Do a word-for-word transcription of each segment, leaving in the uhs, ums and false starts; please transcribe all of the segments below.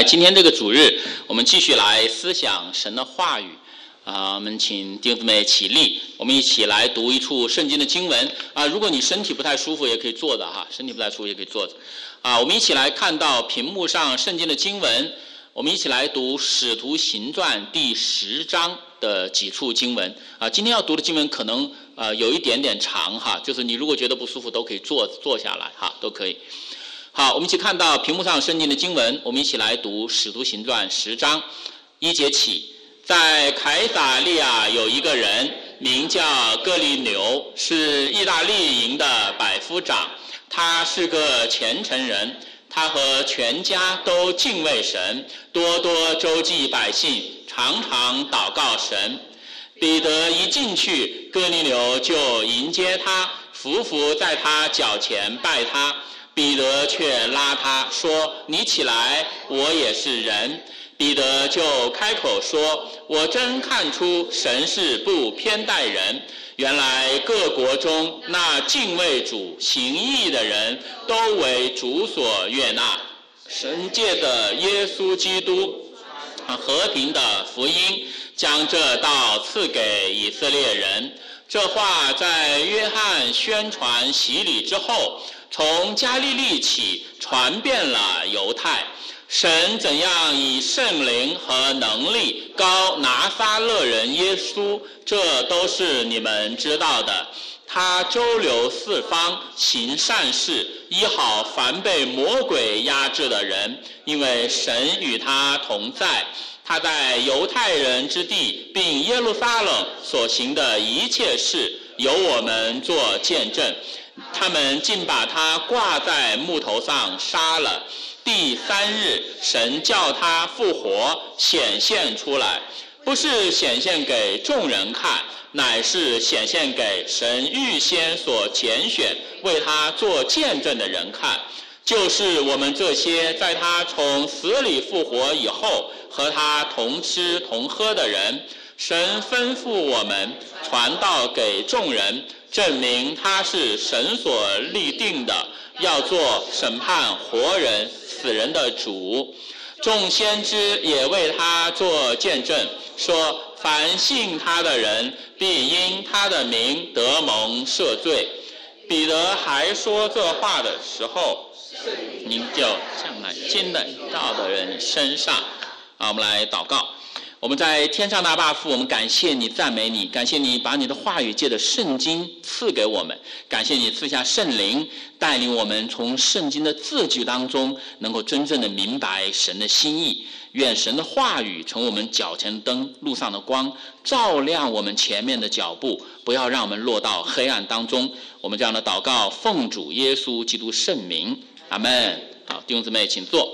在今天这个主日，我们继续来思想神的话语啊。我们请弟兄姊妹起立，我们一起来读一处圣经的经文啊。如果你身体不太舒服，也可以坐着哈，身体不太舒服也可以坐着啊。我们一起来看到屏幕上圣经的经文，我们一起来读《使徒行传》第十章的几处经文啊。今天要读的经文可能呃有一点点长哈，就是你如果觉得不舒服，都可以坐坐下来哈，都可以。好，我们一起看到屏幕上圣经的经文，我们一起来读《使徒行传》十章一节起。在凯撒利亚有一个人名叫哥尼流，是意大利营的百夫长，他是个虔诚人，他和全家都敬畏神，多多周济百姓，常常祷告神。彼得一进去，哥尼流就迎接他，伏伏在他脚前拜他。彼得却拉他说：“你起来，我也是人。”彼得就开口说：“我真看出神是不偏待人，原来各国中那敬畏主行义的人都为主所悦纳。神借着耶稣基督和平的福音，将这道赐给以色列人。”这话在约翰宣传洗礼之后，从加利利起传遍了犹太。神怎样以圣灵和能力膏拿撒勒人耶稣，这都是你们知道的。他周流四方，行善事，医好凡被魔鬼压制的人，因为神与他同在。他在犹太人之地并耶路撒冷所行的一切事，由我们做见证。他们竟把他挂在木头上杀了。第三日，神叫他复活，显现出来，不是显现给众人看，乃是显现给神预先所拣选为他做见证的人看，就是我们这些在他从死里复活以后和他同吃同喝的人。神吩咐我们传道给众人，证明他是神所立定的，要做审判活人死人的主。众先知也为他做见证，说凡信他的人必因他的名得蒙赦罪。彼得还说这话的时候，您就降在经人道的人身上。好，我们来祷告。我们在天上大爸父，我们感谢你，赞美你，感谢你把你的话语借着圣经赐给我们，感谢你赐下圣灵带领我们从圣经的字句当中能够真正的明白神的心意。愿神的话语成我们脚前的灯，路上的光，照亮我们前面的脚步，不要让我们落到黑暗当中。我们这样的祷告奉主耶稣基督圣名，阿们。好，弟兄姊妹请坐。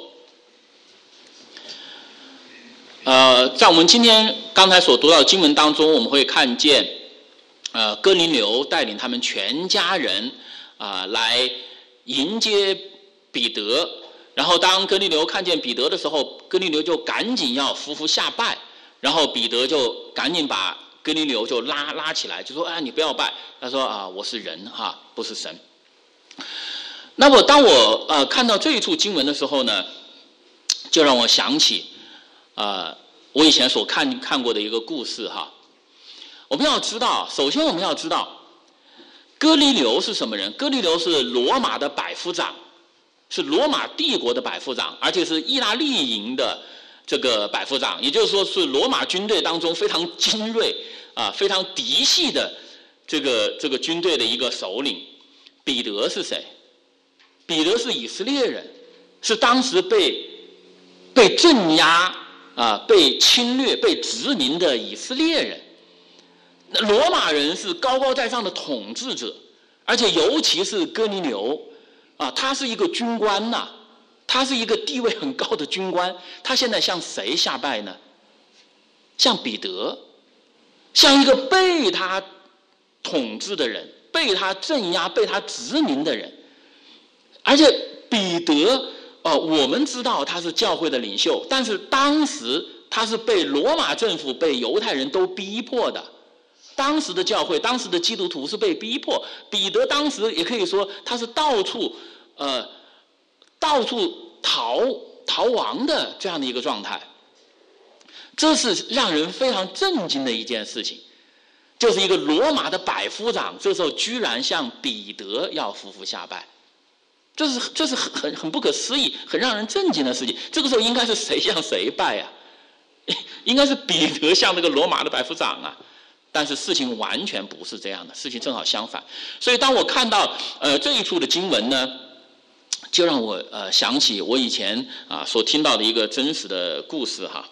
呃，在我们今天刚才所读到的经文当中，我们会看见，呃，哥尼流带领他们全家人啊、呃、来迎接彼得。然后当哥尼流看见彼得的时候，哥尼流就赶紧要伏伏下拜，然后彼得就赶紧把哥尼流就拉拉起来，就说：“哎，你不要拜。”他说：“啊，我是人哈，不是神。”那么当我呃看到这一处经文的时候呢，就让我想起。呃，我以前所看看过的一个故事哈。我们要知道，首先我们要知道，哥尼流是什么人？哥尼流是罗马的百夫长，是罗马帝国的百夫长，而且是意大利营的这个百夫长，也就是说是罗马军队当中非常精锐啊、非常嫡系的这个这个军队的一个首领。彼得是谁？彼得是以色列人，是当时被被镇压。啊，被侵略、被殖民的以色列人，罗马人是高高在上的统治者，而且尤其是哥尼流，啊，他是一个军官呐、啊，他是一个地位很高的军官，他现在向谁下拜呢？向彼得，向一个被他统治的人、被他镇压、被他殖民的人，而且彼得。哦，我们知道他是教会的领袖，但是当时他是被罗马政府、被犹太人都逼迫的。当时的教会、当时的基督徒是被逼迫。彼得当时也可以说他是到处呃到处逃逃亡的这样的一个状态。这是让人非常震惊的一件事情，就是一个罗马的百夫长这时候居然向彼得要匍匐下拜，这是这是很很很不可思议、很让人震惊的事情。这个时候应该是谁向谁拜啊？应该是彼得向那个罗马的百夫长啊。但是事情完全不是这样的，事情正好相反。所以当我看到呃这一处的经文呢，就让我呃想起我以前啊所听到的一个真实的故事哈。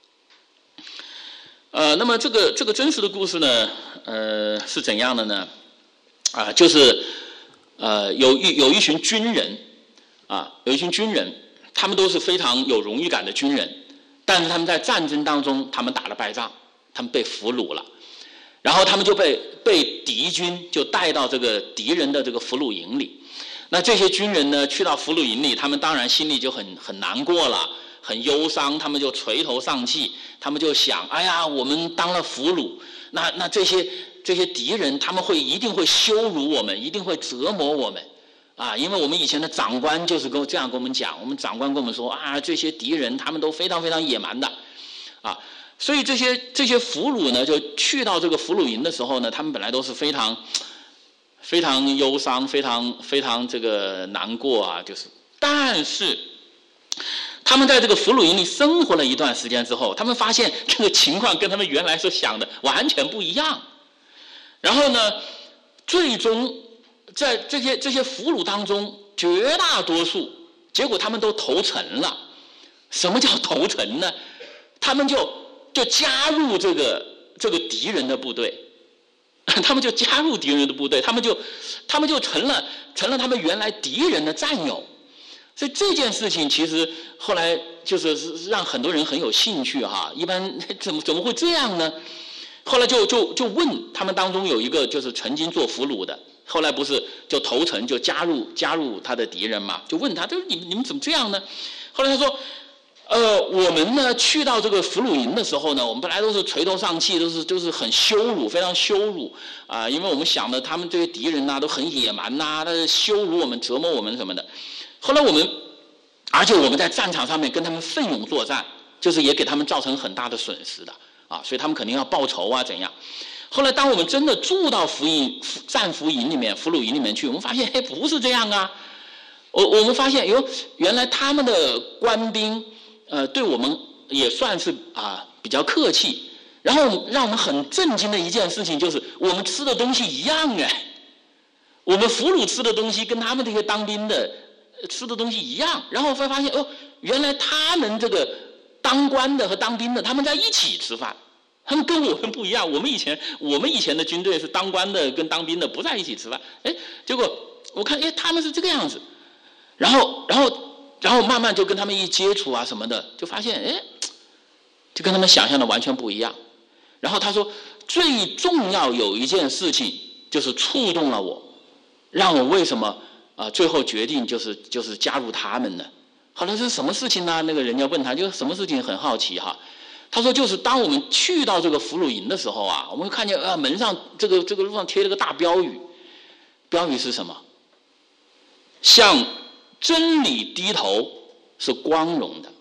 呃，那么这个这个真实的故事呢，呃是怎样的呢？啊、呃，就是呃有一有一群军人啊，有一群军人，他们都是非常有荣誉感的军人，但是他们在战争当中，他们打了败仗，他们被俘虏了，然后他们就被被敌军就带到这个敌人的这个俘虏营里。那这些军人呢，去到俘虏营里，他们当然心里就很很难过了。很忧伤，他们就垂头丧气，他们就想：哎呀，我们当了俘虏，那那这些这些敌人，他们会一定会羞辱我们，一定会折磨我们，啊，因为我们以前的长官就是跟这样跟我们讲，我们长官跟我们说啊，这些敌人他们都非常非常野蛮的，啊，所以这些这些俘虏呢，就去到这个俘虏营的时候呢，他们本来都是非常非常忧伤，非常非常这个难过啊，就是，但是。他们在这个俘虏营里生活了一段时间之后，他们发现这个情况跟他们原来所想的完全不一样。然后呢，最终在这些这些俘虏当中，绝大多数结果他们都投诚了。什么叫投诚呢？他们就就加入这个这个敌人的部队，他们就加入敌人的部队，他们就他们就成了成了他们原来敌人的战友。所以这件事情其实后来就是让很多人很有兴趣哈。一般怎么怎么会这样呢？后来就就就问他们当中有一个就是曾经做俘虏的，后来不是就投诚就加入加入他的敌人嘛？就问他，就是你们你们怎么这样呢？后来他说，呃，我们呢去到这个俘虏营的时候呢，我们本来都是垂头丧气，都是就是很羞辱，非常羞辱啊、呃，因为我们想的他们这些敌人呐、啊、都很野蛮呐、啊，他是羞辱我们、折磨我们什么的。后来我们，而且我们在战场上面跟他们奋勇作战，就是也给他们造成很大的损失的啊，所以他们肯定要报仇啊，怎样？后来当我们真的住到俘营、战俘营里面、俘虏营里面去，我们发现，嘿，不是这样啊！我我们发现，哟，原来他们的官兵，呃，对我们也算是啊比较客气。然后让我们很震惊的一件事情就是，我们吃的东西一样哎，我们俘虏吃的东西跟他们这些当兵的。吃的东西一样，然后会发现哦，原来他们这个当官的和当兵的他们在一起吃饭，他们跟我们不一样。我们以前我们以前的军队是当官的跟当兵的不在一起吃饭，哎，结果我看哎他们是这个样子，然后然后然后慢慢就跟他们一接触啊什么的，就发现哎，就跟他们想象的完全不一样。然后他说最重要有一件事情就是触动了我，让我为什么？啊，最后决定就是就是加入他们的。后来这是什么事情呢？那个人家问他，就什么事情很好奇哈。他说就是当我们去到这个俘虏营的时候啊，我们会看见啊门上这个这个路上贴了个大标语，标语是什么？向真理低头是光荣的。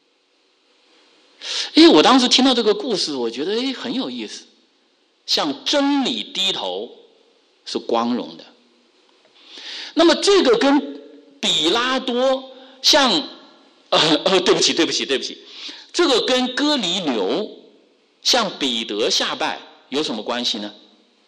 哎，我当时听到这个故事，我觉得哎很有意思。向真理低头是光荣的。那么这个跟比拉多向呃呃对不起对不起对不起，这个跟哥尼流向彼得下拜有什么关系呢？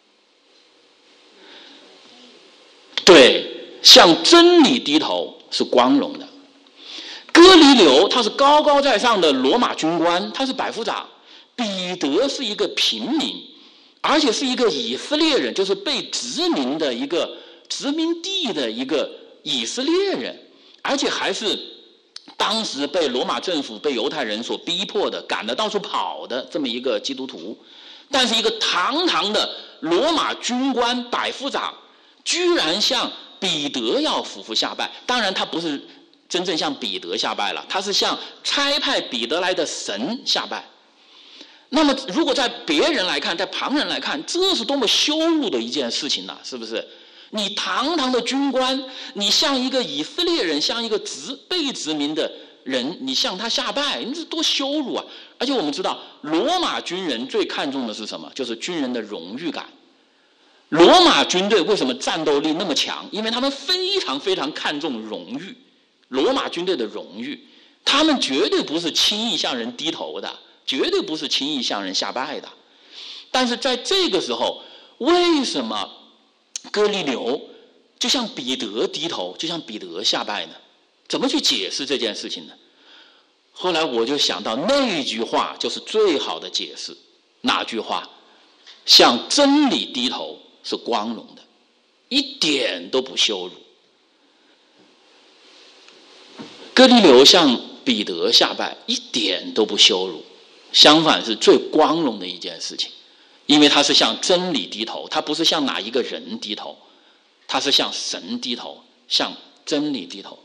对，向真理低头是光荣的。哥尼流他是高高在上的罗马军官，他是百夫长；彼得是一个平民，而且是一个以色列人，就是被殖民的一个。殖民地的一个以色列人，而且还是当时被罗马政府、被犹太人所逼迫的、赶得到处跑的这么一个基督徒，但是一个堂堂的罗马军官、百夫长，居然向彼得要匍匐下拜。当然，他不是真正向彼得下拜了，他是向差派彼得来的神下拜。那么，如果在别人来看，在旁人来看，这是多么羞辱的一件事情呢？是不是？你堂堂的军官，你像一个以色列人，像一个殖被殖民的人，你向他下拜，你这多羞辱啊！而且我们知道，罗马军人最看重的是什么？就是军人的荣誉感。罗马军队为什么战斗力那么强？因为他们非常非常看重荣誉，罗马军队的荣誉，他们绝对不是轻易向人低头的，绝对不是轻易向人下拜的。但是在这个时候，为什么哥尼流就向彼得低头，就向彼得下拜呢？怎么去解释这件事情呢？后来我就想到那句话就是最好的解释。哪句话？向真理低头是光荣的，一点都不羞辱。哥尼流向彼得下拜，一点都不羞辱，相反是最光荣的一件事情。因为他是向真理低头，他不是向哪一个人低头，他是向神低头，向真理低头。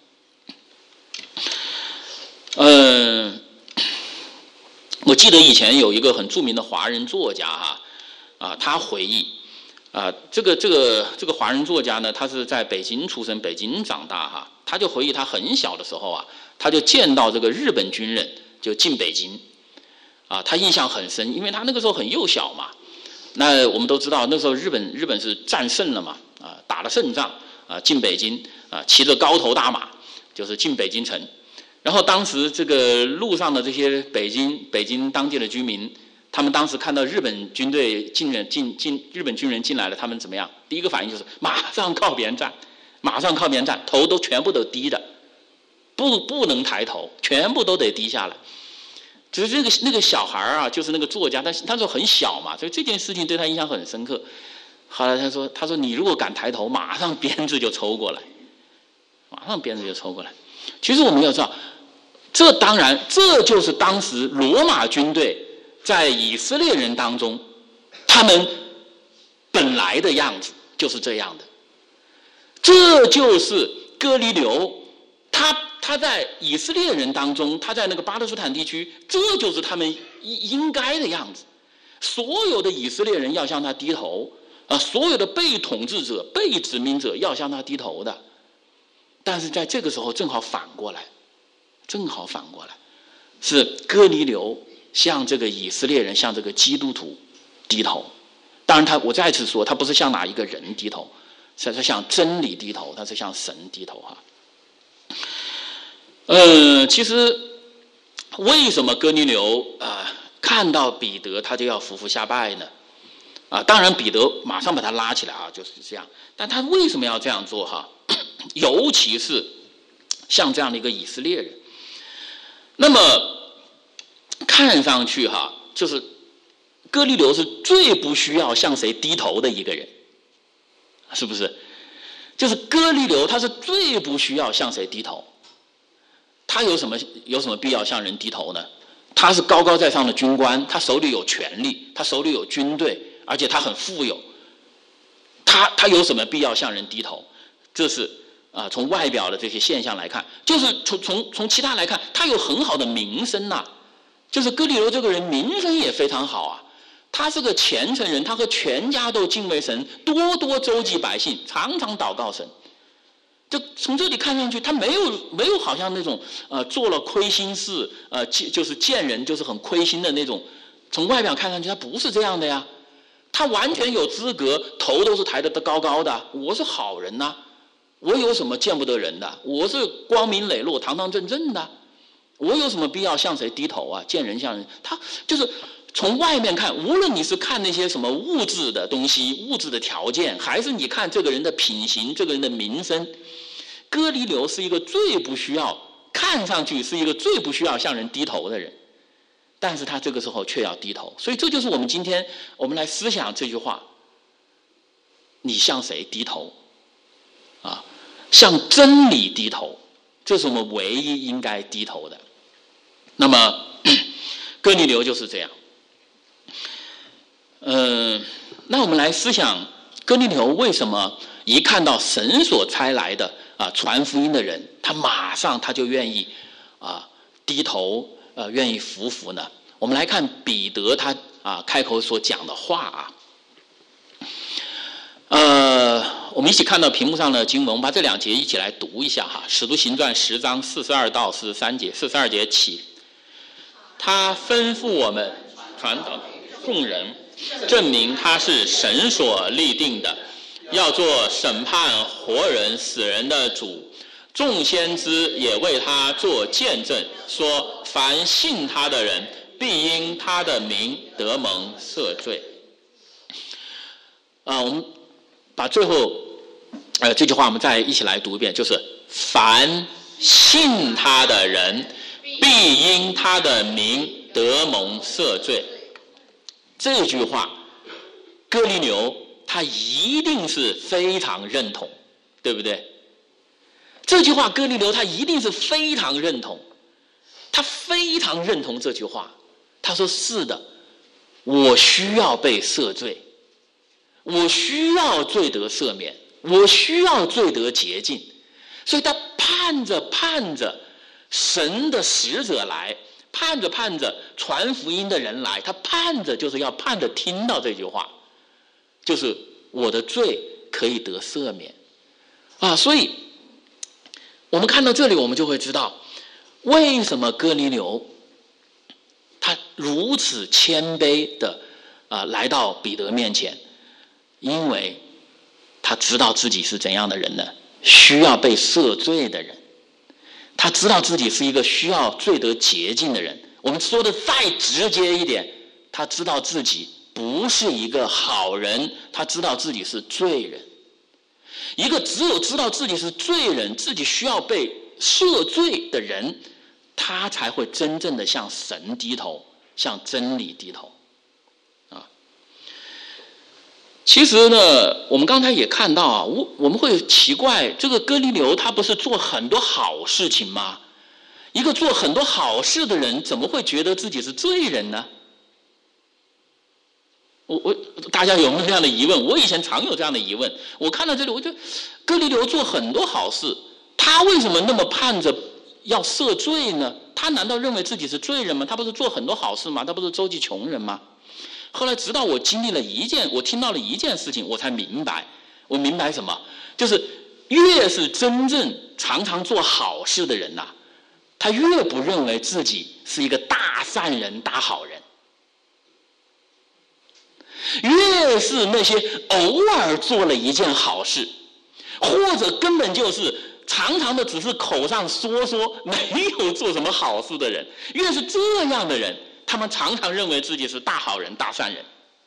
嗯，我记得以前有一个很著名的华人作家哈，啊，他回忆啊，这个这个这个华人作家呢，他是在北京出生，北京长大哈，他就回忆他很小的时候啊，他就见到这个日本军人就进北京，啊，他印象很深，因为他那个时候很幼小嘛。那我们都知道，那时候日本日本是战胜了嘛，啊，打了胜仗啊，进北京啊，骑着高头大马，就是进北京城。然后当时这个路上的这些北京北京当地的居民，他们当时看到日本军队进人进进日本军人进来了，他们怎么样？第一个反应就是马上靠边站，马上靠边站，头都全部都低着，不不能抬头，全部都得低下来。只是这个那个小孩啊，就是那个作家，但是他说很小嘛，所以这件事情对他印象很深刻。后来他说：“他说你如果敢抬头，马上鞭子就抽过来，马上鞭子就抽过来。”其实我们要知道，这当然这就是当时罗马军队在以色列人当中，他们本来的样子就是这样的。这就是哥尼流，他。他在以色列人当中，他在那个巴勒斯坦地区，这就是他们应该的样子。所有的以色列人要向他低头啊，所有的被统治者、被殖民者要向他低头的。但是在这个时候，正好反过来，正好反过来，是哥尼流向这个以色列人、向这个基督徒低头。当然他，我再次说，他不是向哪一个人低头，他是向真理低头，他是向神低头哈。呃，其实为什么哥尼流啊、呃、看到彼得他就要俯伏下拜呢？啊，当然彼得马上把他拉起来啊，就是这样。但他为什么要这样做哈？尤其是像这样的一个以色列人，那么看上去哈，就是哥尼流是最不需要向谁低头的一个人，是不是？就是哥尼流他是最不需要向谁低头。他有什么有什么必要向人低头呢？他是高高在上的军官，他手里有权力，他手里有军队，而且他很富有。他他有什么必要向人低头？这是啊、呃，从外表的这些现象来看，就是从从从其他来看，他有很好的名声呐、啊。就是哥尼流这个人名声也非常好啊，他是个虔诚人，他和全家都敬畏神，多多周济百姓，常常祷告神。就从这里看上去，他没有没有好像那种呃做了亏心事，呃就是见人就是很亏心的那种。从外表看上去，他不是这样的呀。他完全有资格，头都是抬得高高的。我是好人呐、啊，我有什么见不得人的？我是光明磊落、堂堂正正的，我有什么必要向谁低头啊？见人向人，他就是从外面看，无论你是看那些什么物质的东西、物质的条件，还是你看这个人的品行、这个人的名声。哥尼流是一个最不需要，看上去是一个最不需要向人低头的人，但是他这个时候却要低头，所以这就是我们今天我们来思想这句话：你向谁低头？啊，向真理低头，这是我们唯一应该低头的。那么，哥尼流就是这样。嗯、呃，那我们来思想哥尼流为什么一看到神所差来的啊传福音的人，他马上他就愿意啊低头，呃愿意服服呢？我们来看彼得他啊开口所讲的话啊，呃我们一起看到屏幕上的经文，我们把这两节一起来读一下哈，《使徒行传》十章四十二到四十三节，四十二节起，他吩咐我们传导众人，证明他是神所立定的，要做审判活人死人的主。众先知也为他做见证，说凡信他的人，必因他的名得蒙赦罪。啊，我们把最后呃这句话我们再一起来读一遍，就是凡信他的人，必因他的名得蒙赦罪。这句话，哥尼流他一定是非常认同，对不对？这句话哥尼流他一定是非常认同，他非常认同这句话。他说是的，我需要被赦罪，我需要罪得赦免，我需要罪得洁净，所以他盼着盼着神的使者来，盼着盼着传福音的人来，他盼着就是要盼着听到这句话，就是我的罪可以得赦免啊！所以我们看到这里，我们就会知道为什么哥尼流他如此谦卑的啊来到彼得面前，因为他知道自己是怎样的人呢？需要被赦罪的人。他知道自己是一个需要罪得洁净的人。我们说的再直接一点，他知道自己不是一个好人，他知道自己是罪人。一个只有知道自己是罪人，自己需要被赦罪的人，他才会真正的向神低头，向真理低头啊。其实呢，我们刚才也看到啊，我我们会奇怪，这个哥尼流他不是做很多好事情吗？一个做很多好事的人，怎么会觉得自己是罪人呢？我我大家有没有这样的疑问？我以前常有这样的疑问。我看到这里，我就哥尼流做很多好事，他为什么那么盼着要赦罪呢？他难道认为自己是罪人吗？他不是做很多好事吗？他不是周济穷人吗？后来直到我经历了一件，我听到了一件事情，我才明白。我明白什么？就是越是真正常常做好事的人呐、啊，他越不认为自己是一个大善人、大好人。越是那些偶尔做了一件好事，或者根本就是常常的只是口上说说，没有做什么好事的人，越是这样的人，他们常常认为自己是大好人、大善人。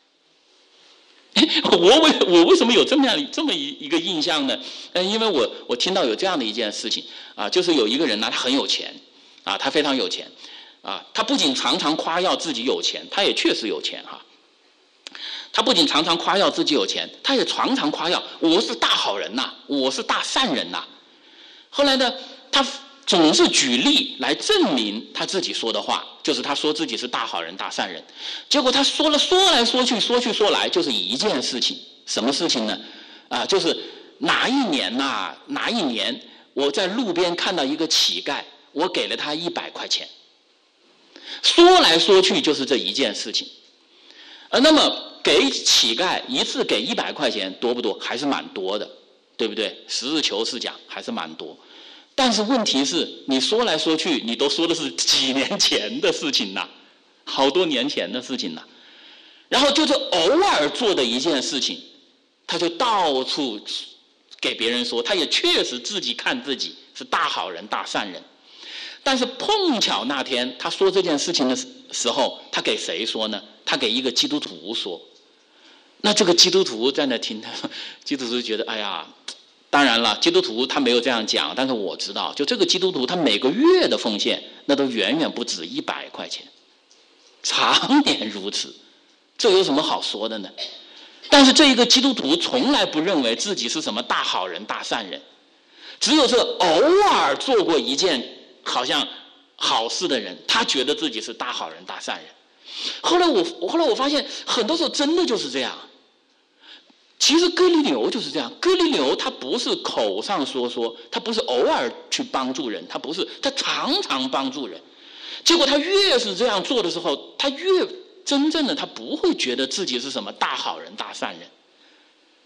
我为我为什么有这么样这么一个印象呢？呃，因为我我听到有这样的一件事情啊，就是有一个人呢，他很有钱啊，他非常有钱啊，他不仅常常夸耀自己有钱，他也确实有钱哈。他不仅常常夸耀自己有钱，他也常常夸耀我是大好人呐、啊，我是大善人呐、啊。后来呢，他总是举例来证明他自己说的话，就是他说自己是大好人、大善人。结果他说了说来说去，说去说来，就是一件事情，什么事情呢？啊，就是哪一年呐、啊？哪一年我在路边看到一个乞丐，我给了他一百块钱。说来说去就是这一件事情。呃，那么给乞丐一次给一百块钱多不多？还是蛮多的，对不对？实事求是讲，还是蛮多。但是问题是，你说来说去，你都说的是几年前的事情呐，好多年前的事情呐。然后就是偶尔做的一件事情，他就到处给别人说，他也确实自己看自己是大好人、大善人。但是碰巧那天他说这件事情的时候，他给谁说呢？他给一个基督徒说。那这个基督徒在那听，基督徒觉得，哎呀，当然了，基督徒他没有这样讲，但是我知道，就这个基督徒他每个月的奉献，那都远远不止一百块钱，常年如此，这有什么好说的呢？但是这一个基督徒从来不认为自己是什么大好人、大善人，只有是偶尔做过一件好像好事的人，他觉得自己是大好人、大善人。后来我后来我发现，很多时候真的就是这样。其实哥尼流就是这样，哥尼流他不是口上说说，他不是偶尔去帮助人，他不是，他常常帮助人。结果他越是这样做的时候，他越真正的他不会觉得自己是什么大好人、大善人。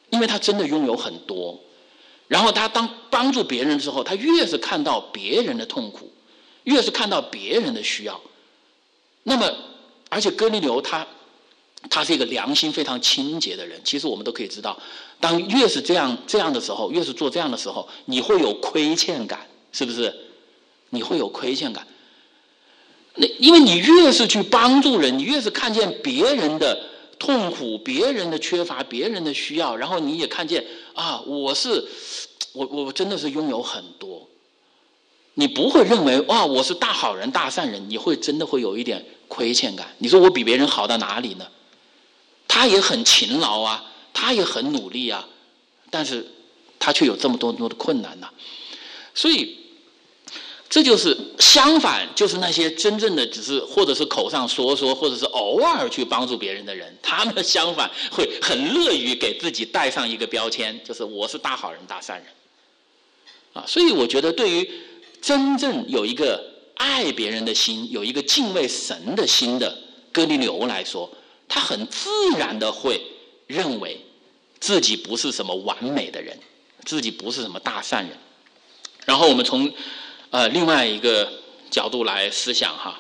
因为他真的拥有很多。然后他当帮助别人之后，他越是看到别人的痛苦，越是看到别人的需要，那么而且哥尼流他他是一个良心非常清洁的人。其实我们都可以知道，当越是这样这样的时候，越是做这样的时候，你会有亏欠感，是不是？你会有亏欠感。那因为你越是去帮助人，你越是看见别人的痛苦，别人的缺乏，别人的需要，然后你也看见啊，我是我我真的是拥有很多。你不会认为哇，我是大好人大善人，你会真的会有一点亏欠感。你说我比别人好到哪里呢？他也很勤劳啊，他也很努力啊，但是他却有这么多多的困难呐、啊。所以这就是相反，就是那些真正的只是或者是口上说说，或者是偶尔去帮助别人的人，他们相反会很乐于给自己带上一个标签，就是我是大好人大善人啊。所以我觉得对于真正有一个爱别人的心，有一个敬畏神的心的哥尼流来说，他很自然的会认为自己不是什么完美的人，自己不是什么大善人。然后我们从呃另外一个角度来思想哈，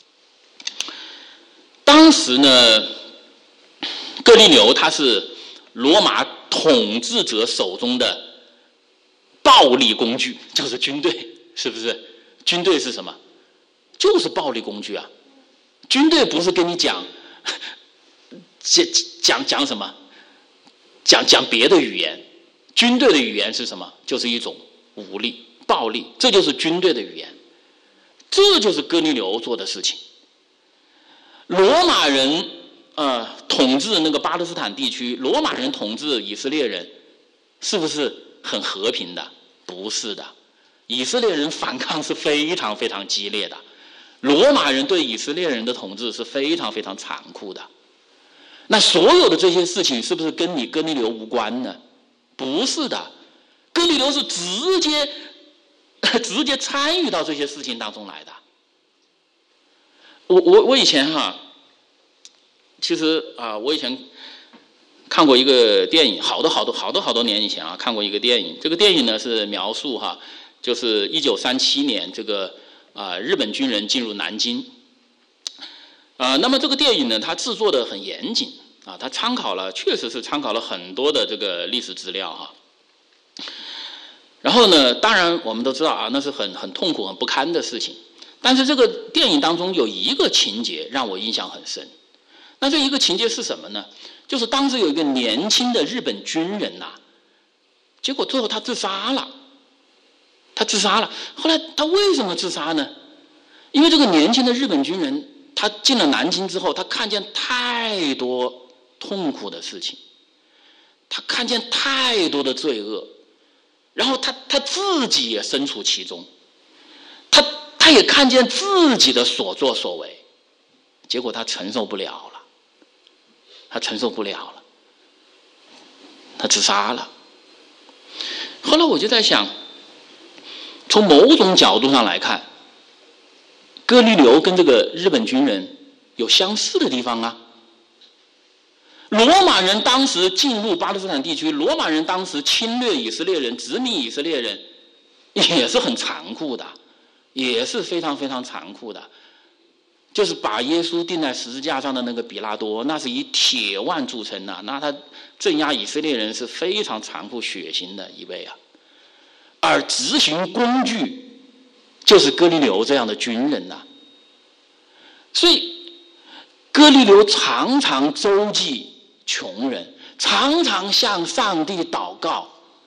当时呢，哥尼流他是罗马统治者手中的暴力工具，就是军队，是不是？军队是什么？就是暴力工具啊！军队不是跟你讲讲讲讲什么，讲讲别的语言。军队的语言是什么？就是一种武力、暴力，这就是军队的语言。这就是哥尼流做的事情。罗马人呃统治那个巴勒斯坦地区，罗马人统治以色列人，是不是很和平的？不是的，以色列人反抗是非常非常激烈的。罗马人对以色列人的统治是非常非常残酷的。那所有的这些事情是不是跟你哥尼流无关呢？不是的，哥尼流是直接直接参与到这些事情当中来的。我我我以前哈，其实啊，我以前看过一个电影，好多好多好多好多年以前啊，看过一个电影。这个电影呢是描述哈，就是一九三七年这个啊日本军人进入南京。啊，那么这个电影呢，它制作的很严谨啊，它参考了，确实是参考了很多的这个历史资料哈。然后呢，当然我们都知道啊，那是很很痛苦、很不堪的事情。但是这个电影当中有一个情节让我印象很深。那这一个情节是什么呢？就是当时有一个年轻的日本军人呐、啊，结果最后他自杀了。他自杀了。后来他为什么自杀呢？因为这个年轻的日本军人，他进了南京之后，他看见太多痛苦的事情，他看见太多的罪恶，然后他他自己也身处其中，他他也看见自己的所作所为，结果他承受不了了，他承受不了了，他自杀了。后来我就在想，从某种角度上来看，哥尼流跟这个日本军人有相似的地方啊。罗马人当时进入巴勒斯坦地区，罗马人当时侵略以色列人、殖民以色列人，也是很残酷的，也是非常非常残酷的。就是把耶稣钉在十字架上的那个比拉多，那是以铁腕著称的，那他镇压以色列人是非常残酷血腥的一位啊。而执行工具就是哥尼流这样的军人呐、啊。所以哥尼流常常周济穷人，常常向上帝祷告，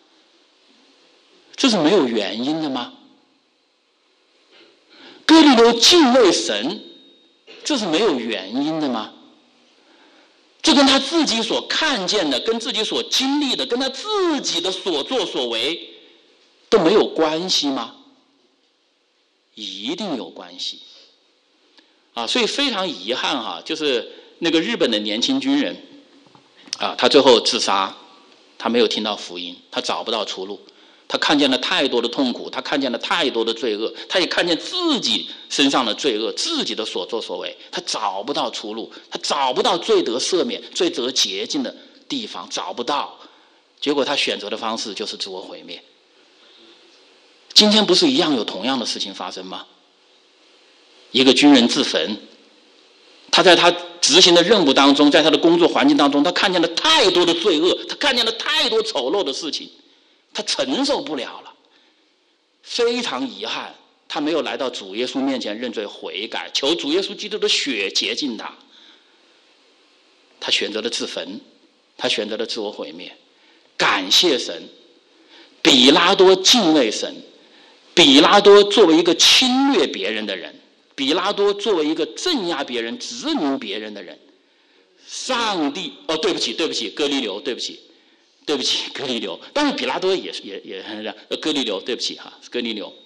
这是没有原因的吗？哥尼流敬畏神，这是没有原因的吗？这跟他自己所看见的，跟自己所经历的，跟他自己的所作所为都没有关系吗？一定有关系啊！所以非常遗憾哈、啊，就是那个日本的年轻军人啊，他最后自杀，他没有听到福音，他找不到出路，他看见了太多的痛苦，他看见了太多的罪恶，他也看见自己身上的罪恶，自己的所作所为，他找不到出路，他找不到罪得赦免、罪得洁净的地方，找不到， 结果他选择的方式就是自我毁灭。今天不是一样有同样的事情发生吗？一个军人自焚，他在他执行的任务当中，在他的工作环境当中，他看见了太多的罪恶，他看见了太多丑陋的事情，他承受不了了，非常遗憾，他没有来到主耶稣面前认罪悔改，求主耶稣基督的血洁净他。他选择了自焚，他选择了自我毁灭。感谢神，比拉多敬畏神，比拉多作为一个侵略别人的人，比拉多作为一个镇压别人、殖民别人的人，上帝哦，对不起，对不起，哥尼流，对不起，对不起，哥尼流。但是比拉多也是也也很这样，哥尼流，对不起哈，哥尼流。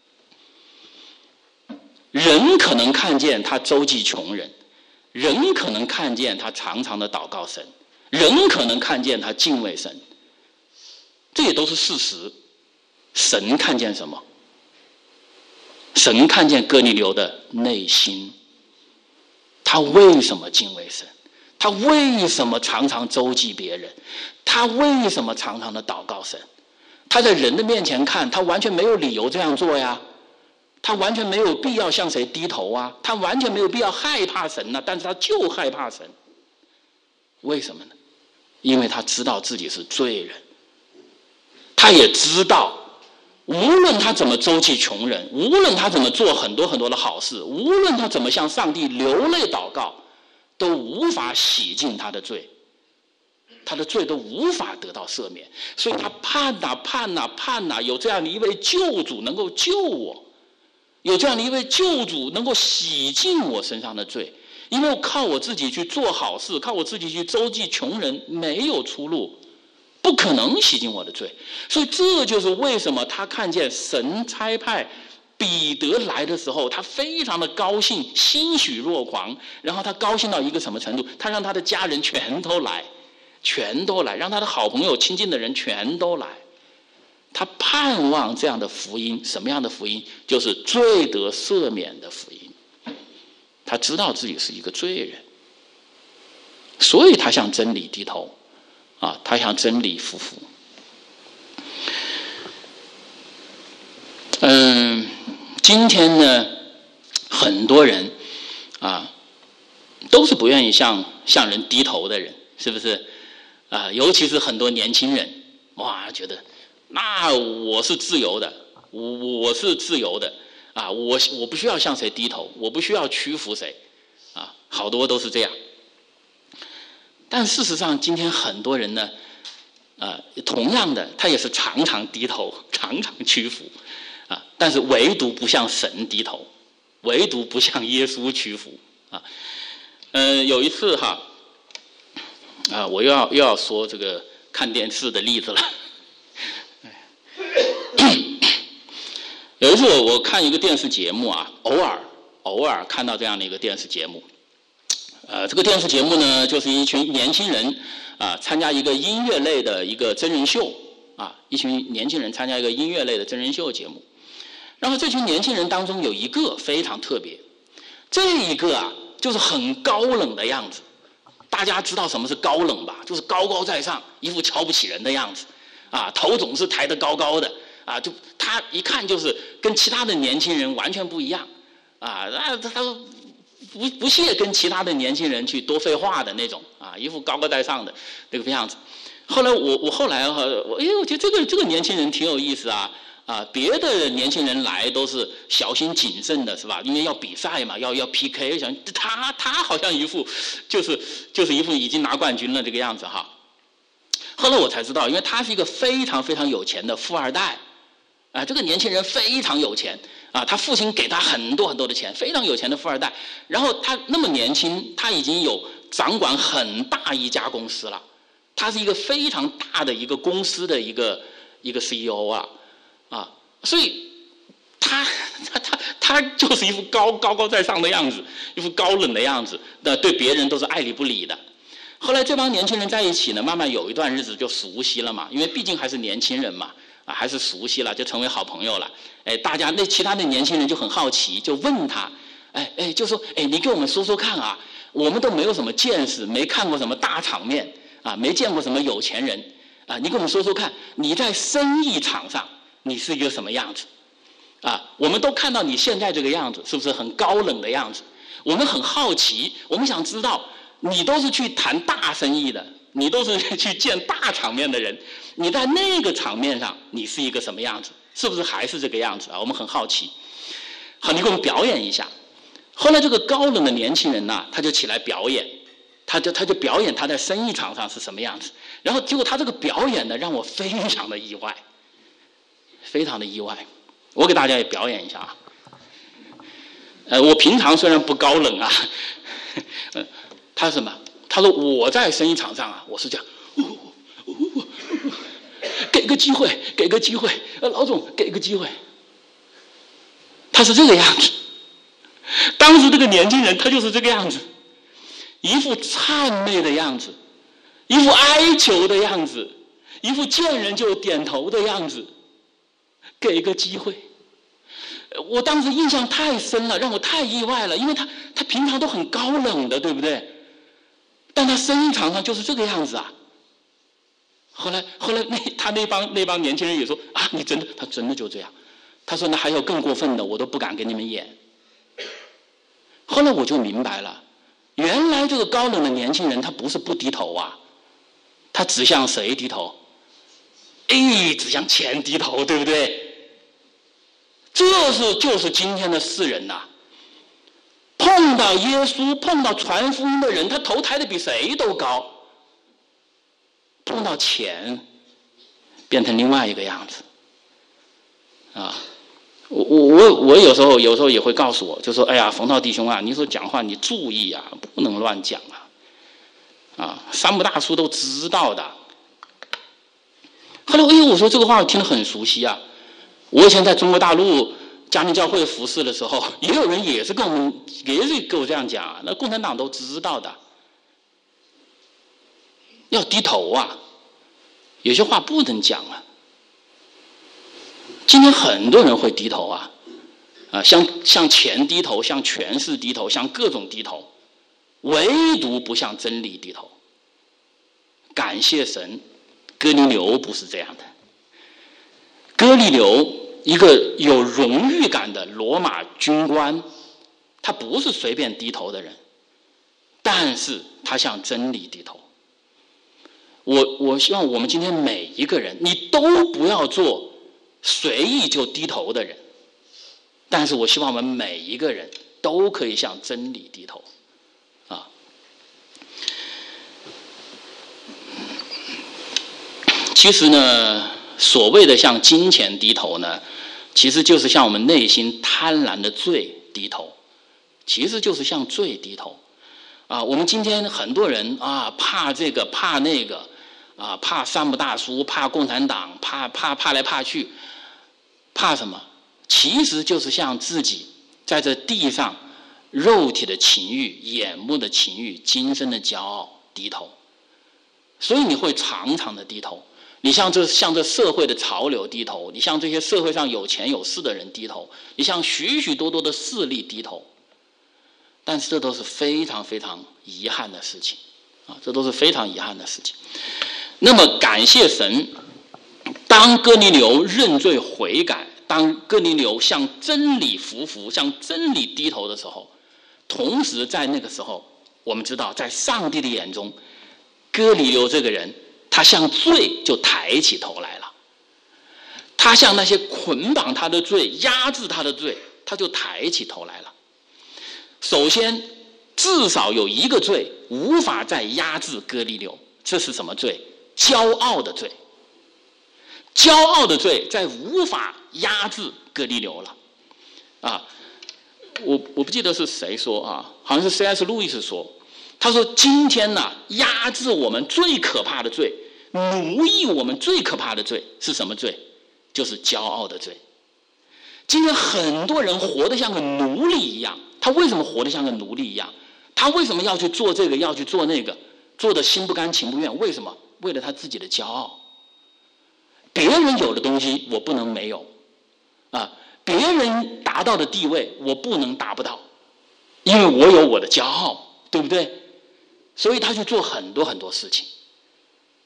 人可能看见他周济穷人，人可能看见他常常的祷告神，人可能看见他敬畏神，这也都是事实。神看见什么？神看见哥尼流的内心，他为什么敬畏神？他为什么常常周济别人？他为什么常常的祷告神？他在人的面前看，他完全没有理由这样做呀，他完全没有必要向谁低头啊，他完全没有必要害怕神啊，但是他就害怕神。为什么呢？因为他知道自己是罪人，他也知道无论他怎么周济穷人，无论他怎么做很多很多的好事，无论他怎么向上帝流泪祷告，都无法洗净他的罪，他的罪都无法得到赦免。所以他盼呐盼呐盼呐，有这样的一位救主能够救我，有这样的一位救主能够洗净我身上的罪。因为我靠我自己去做好事，靠我自己去周济穷人，没有出路，不可能洗净我的罪。所以这就是为什么他看见神差派彼得来的时候，他非常的高兴，欣喜若狂。然后他高兴到一个什么程度？他让他的家人全都来，全都来，让他的好朋友、亲近的人全都来。他盼望这样的福音，什么样的福音？就是罪得赦免的福音。他知道自己是一个罪人，所以他向真理低头，啊，他向真理匍匐。嗯，今天呢，很多人啊，都是不愿意向向人低头的人，是不是？啊，尤其是很多年轻人，哇，觉得那我是自由的，我我是自由的。啊，我我不需要向谁低头，我不需要屈服谁，啊，好多都是这样。但事实上，今天很多人呢，啊，同样的，他也是常常低头，常常屈服，啊，但是唯独不向神低头，唯独不向耶稣屈服，啊，嗯、呃，有一次哈，啊，我又要又要说这个看电视的例子了。有一次我我看一个电视节目啊，偶尔偶尔看到这样的一个电视节目，呃，这个电视节目呢，就是一群年轻人啊参加一个音乐类的一个真人秀啊，一群年轻人参加一个音乐类的真人秀节目。然后这群年轻人当中有一个非常特别，这一个啊就是很高冷的样子。大家知道什么是高冷吧？就是高高在上，一副瞧不起人的样子，啊，头总是抬得高高的。啊，就他一看就是跟其他的年轻人完全不一样，啊，那他不不屑跟其他的年轻人去多废话的那种，啊，一副高高在上的那个样子。后来我我后来哈，我哎，我觉得这个这个年轻人挺有意思啊，啊，别的年轻人来都是小心谨慎的，是吧？因为要比赛嘛，要要 P K， 想他他好像一副就是就是一副已经拿冠军了这个样子哈。后来我才知道，因为他是一个非常非常有钱的富二代。啊，这个年轻人非常有钱啊，他父亲给他很多很多的钱，非常有钱的富二代。然后他那么年轻，他已经有掌管很大一家公司了，他是一个非常大的一个公司的一个一个 C E O 啊啊，所以他他他他就是一副高高高在上的样子，一副高冷的样子，那对别人都是爱理不理的。后来这帮年轻人在一起呢，慢慢有一段日子就熟悉了嘛，因为毕竟还是年轻人嘛。啊，还是熟悉了，就成为好朋友了。哎，大家那其他的年轻人就很好奇，就问他，哎哎，就说，哎，你给我们说说看啊，我们都没有什么见识，没看过什么大场面啊，没见过什么有钱人啊，你跟我们说说看，你在生意场上你是一个什么样子？啊，我们都看到你现在这个样子，是不是很高冷的样子？我们很好奇，我们想知道，你都是去谈大生意的，你都是去见大场面的人，你在那个场面上，你是一个什么样子？是不是还是这个样子啊？我们很好奇。好，你给我们表演一下。后来这个高冷的年轻人呢，他就起来表演，他就他就表演他在生意场上是什么样子。然后结果他这个表演呢，让我非常的意外，非常的意外。我给大家也表演一下啊。呃，我平常虽然不高冷啊，呃，他是什么？他说我在生意场上啊，我是这样，哦哦哦、给个机会，给个机会，呃，老总给个机会。他是这个样子。当时这个年轻人他就是这个样子，一副谄媚的样子，一副哀求的样子，一副见人就点头的样子，给个机会。我当时印象太深了，让我太意外了，因为他他平常都很高冷的，对不对？但他生意场上就是这个样子啊。后来后来那他那帮那帮年轻人也说啊，你真的，他真的就这样。他说那还有更过分的，我都不敢给你们演。后来我就明白了，原来这个高冷的年轻人他不是不低头啊，他只向谁低头？哎，只向钱低头，对不对？这是就是今天的世人呐、啊，碰到耶稣，碰到传福音的人，他头抬得比谁都高；碰到钱，变成另外一个样子。啊，我我我有时候有时候也会告诉我，就说：“哎呀，冯涛弟兄啊，你说讲话你注意啊，不能乱讲啊。”啊，三木大叔都知道的。后来，哎，我说这个话我听得很熟悉啊。我以前在中国大陆嘉宁教会服侍的时候，也有人也是跟我们，也是跟我这样讲，那共产党都知道的，要低头啊，有些话不能讲啊。今天很多人会低头啊，啊，向向钱低头，向权势低头，向各种低头，唯独不向真理低头。感谢神，哥尼流不是这样的。哥尼流一个有荣誉感的罗马军官，他不是随便低头的人，但是他向真理低头。我我希望我们今天每一个人，你都不要做随意就低头的人，但是我希望我们每一个人都可以向真理低头啊。其实呢，所谓的向金钱低头呢，其实就是向我们内心贪婪的罪低头，其实就是向罪低头啊。我们今天很多人啊，怕这个怕那个啊，怕山姆大叔，怕共产党，怕怕怕来怕去，怕什么？其实就是向自己在这地上肉体的情欲、眼目的情欲、今生的骄傲低头，所以你会常常的低头。你向这向这社会的潮流低头，你向这些社会上有钱有势的人低头，你向许许多多的势力低头，但是这都是非常非常遗憾的事情啊，这都是非常遗憾的事情。那么感谢神，当哥尼流认罪悔改，当哥尼流向真理服服，向真理低头的时候，同时在那个时候，我们知道在上帝的眼中，哥尼流这个人，他向罪就抬起头来了，他向那些捆绑他的罪、压制他的罪，他就抬起头来了。首先，至少有一个罪无法再压制哥尼流，这是什么罪？骄傲的罪。骄傲的罪再无法压制哥尼流了。啊，我我不记得是谁说啊，好像是 C S 路易斯说。他说：“今天呢，压制我们最可怕的罪，奴役我们最可怕的罪是什么罪？就是骄傲的罪。今天很多人活得像个奴隶一样，他为什么活得像个奴隶一样？他为什么要去做这个，要去做那个，做得心不甘情不愿？为什么？为了他自己的骄傲。别人有的东西我不能没有，啊，别人达到的地位我不能达不到，因为我有我的骄傲，对不对？”所以他去做很多很多事情，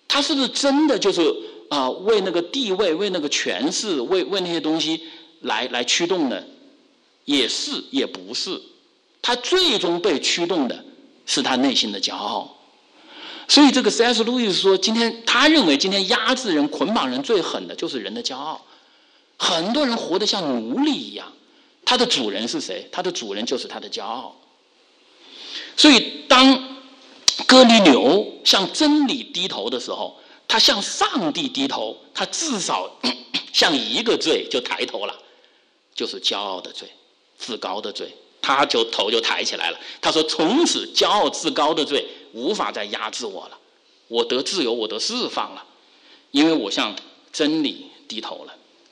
他是不是真的就是啊、呃、为那个地位、为那个权势、为为那些东西来来驱动呢？也是，也不是。他最终被驱动的是他内心的骄傲。所以这个 C S 路易斯说，今天他认为今天压制人、捆绑人最狠的就是人的骄傲。很多人活得像奴隶一样，他的主人是谁？他的主人就是他的骄傲。所以当哥尼流向真理低头的时候，他向上帝低头，他至少向一个罪就抬头了，就是骄傲的罪，自高的罪，他就头就抬起来了。他说从此骄傲自高的罪无法再压制我了，我得自由，我得释放了，因为我向真理低头了。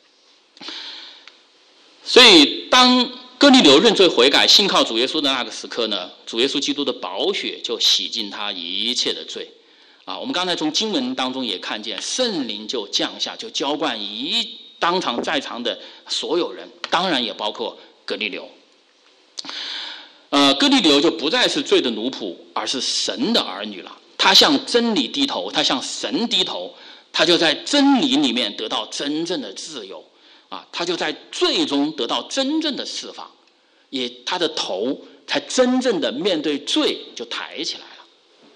所以当哥尼流认罪悔改信靠主耶稣的那个时刻呢，主耶稣基督的宝血就洗净他一切的罪啊。我们刚才从经文当中也看见，圣灵就降下，就浇灌一当场在场的所有人，当然也包括哥尼流。呃，哥尼流就不再是罪的奴仆，而是神的儿女了。他向真理低头，他向神低头，他就在真理里面得到真正的自由啊，他就在罪中得到真正的释放，也他的头才真正的面对罪就抬起来了。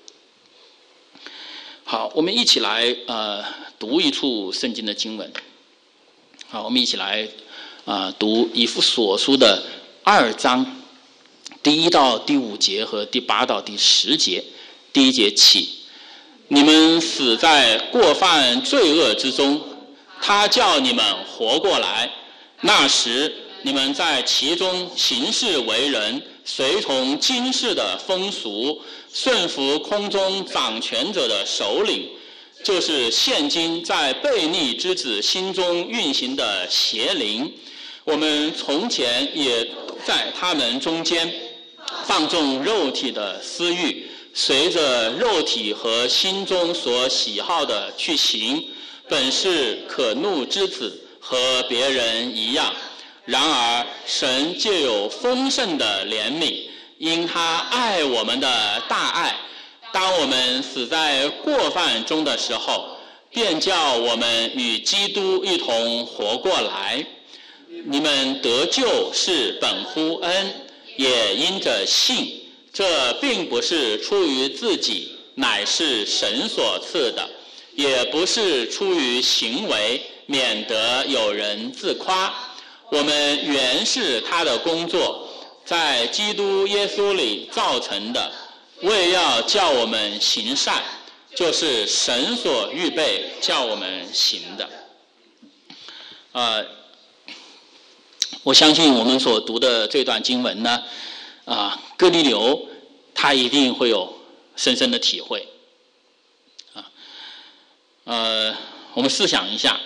好，我们一起来呃读一处圣经的经文。好，我们一起来啊、呃、读以弗所书的二章第一到第五节和第八到第十节。第一节起，你们死在过犯罪恶之中，他叫你们活过来。那时你们在其中行事为人，随从今世的风俗，顺服空中掌权者的首领，就是现今在悖逆之子心中运行的邪灵。我们从前也在他们中间放纵肉体的私欲，随着肉体和心中所喜好的去行，本是可怒之子，和别人一样。然而神藉有丰盛的怜悯，因他爱我们的大爱，当我们死在过犯中的时候，便叫我们与基督一同活过来。你们得救是本乎恩，也因着信。这并不是出于自己，乃是神所赐的，也不是出于行为，免得有人自夸。我们原是他的工作，在基督耶稣里造成的，为要叫我们行善，就是神所预备叫我们行的。呃，我相信我们所读的这段经文呢，啊，哥尼流他一定会有深深的体会啊。呃，我们试想一下，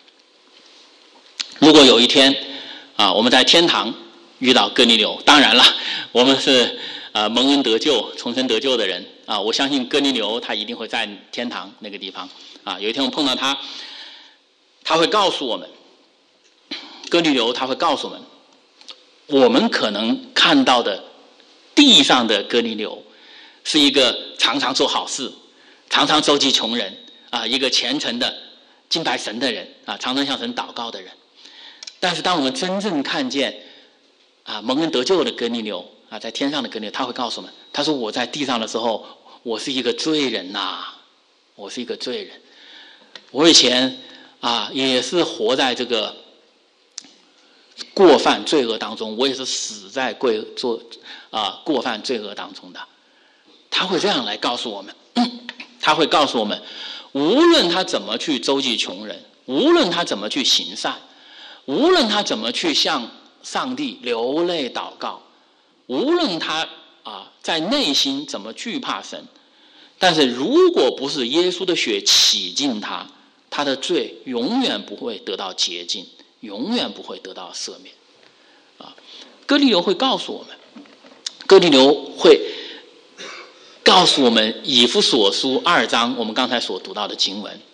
如果有一天啊，我们在天堂遇到哥尼流，当然了，我们是呃蒙恩得救、重生得救的人啊，我相信哥尼流他一定会在天堂那个地方啊。有一天我们碰到他，他会告诉我们，哥尼流他会告诉我们，我们可能看到的地上的哥尼流是一个常常做好事、常常周济穷人啊，一个虔诚的敬拜神的人啊，常常向神祷告的人。但是当我们真正看见啊蒙恩得救的哥尼流啊，在天上的哥尼流，他会告诉我们，他说我在地上的时候，我是一个罪人呐、啊，我是一个罪人，我以前啊也是活在这个过犯罪恶当中，我也是死在过做啊过犯罪恶当中的。他会这样来告诉我们，他会告诉我们，无论他怎么去周济穷人，无论他怎么去行善，无论他怎么去向上帝流泪祷告，无论他啊在内心怎么惧怕神，但是如果不是耶稣的血洗净他，他的罪永远不会得到洁净，永远不会得到赦免。啊，哥尼流会告诉我们，哥尼流会告诉我们以弗所书二章我们刚才所读到的经文，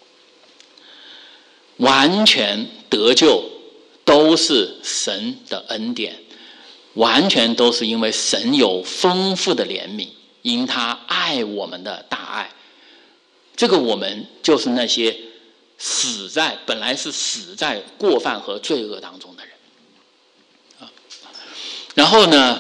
完全得救都是神的恩典，完全都是因为神有丰富的怜悯，因他爱我们的大爱， 这个我们就是那些死在本来是死在过犯和罪恶当中的人啊。然后呢，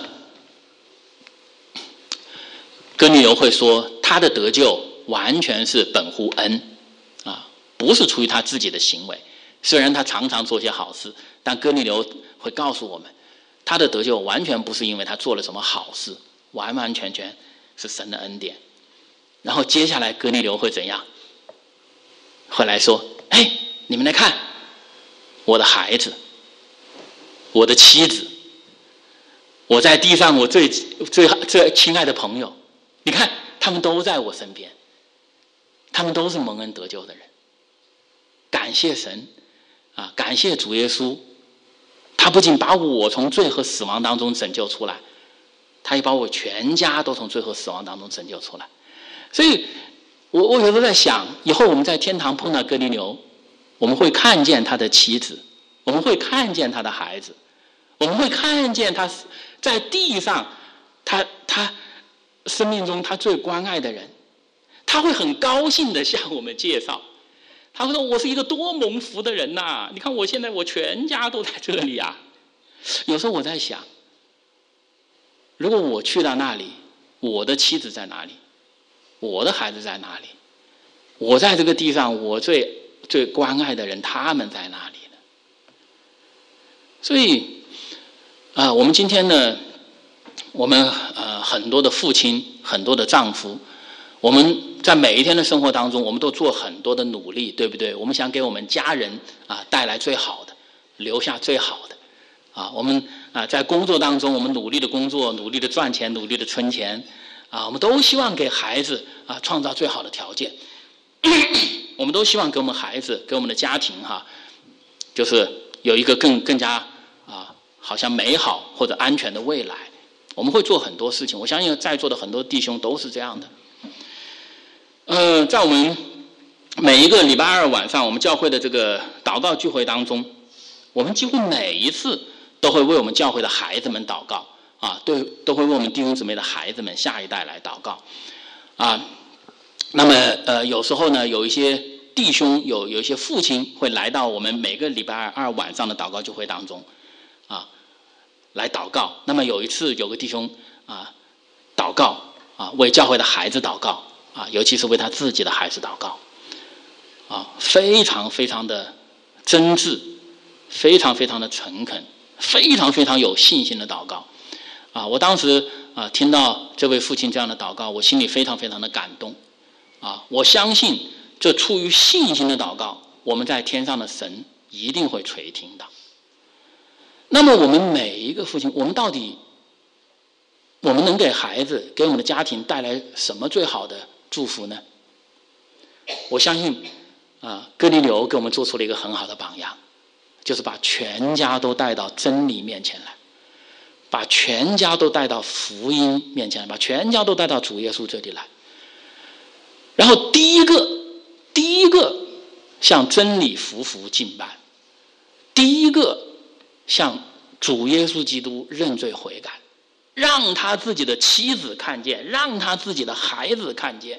哥尼流会说，他的得救完全是本乎恩啊，不是出于他自己的行为。虽然他常常做些好事，但哥尼流会告诉我们，他的得救完全不是因为他做了什么好事，完完全全是神的恩典。然后接下来哥尼流会怎样？会来说，哎，你们来看我的孩子，我的妻子，我在地上我最最最亲爱的朋友，你看他们都在我身边，他们都是蒙恩得救的人。感谢神啊，感谢主耶稣，他不仅把我从罪和死亡当中拯救出来，他也把我全家都从罪和死亡当中拯救出来。所以我我有时候在想，以后我们在天堂碰到哥尼流，我们会看见他的妻子，我们会看见他的孩子，我们会看见他在地上他他生命中他最关爱的人，他会很高兴地向我们介绍，他会说，我是一个多蒙福的人呐、啊！你看我现在我全家都在这里啊。有时候我在想，如果我去到那里，我的妻子在哪里？我的孩子在哪里？我在这个地上我最最关爱的人，他们在哪里呢？所以啊、呃，我们今天呢，我们呃很多的父亲，很多的丈夫，我们在每一天的生活当中，我们都做很多的努力，对不对？我们想给我们家人啊带来最好的，留下最好的啊。我们啊在工作当中，我们努力的工作，努力的赚钱，努力的存钱啊，我们都希望给孩子啊创造最好的条件。我们都希望给我们孩子，给我们的家庭哈、啊，就是有一个更更加啊好像美好或者安全的未来。我们会做很多事情，我相信在座的很多弟兄都是这样的。呃，在我们每一个礼拜二晚上，我们教会的这个祷告聚会当中，我们几乎每一次都会为我们教会的孩子们祷告啊，对，都会为我们弟兄姊妹的孩子们、下一代来祷告啊。那么呃，有时候呢，有一些弟兄，有有一些父亲会来到我们每个礼拜二晚上的祷告聚会当中啊，来祷告。那么有一次，有个弟兄啊，祷告啊，为教会的孩子祷告。啊，尤其是为他自己的孩子祷告，啊，非常非常的真挚，非常非常的诚恳，非常非常有信心的祷告，啊，我当时啊听到这位父亲这样的祷告，我心里非常非常的感动，啊，我相信这出于信心的祷告，我们在天上的神一定会垂听的。那么我们每一个父亲，我们到底我们能给孩子、给我们的家庭带来什么最好的祝福呢？我相信啊，哥尼流给我们做出了一个很好的榜样，就是把全家都带到真理面前来，把全家都带到福音面前来，把全家都带到主耶稣这里来。然后第一个，第一个向真理服服敬拜，第一个向主耶稣基督认罪悔改。让他自己的妻子看见，让他自己的孩子看见，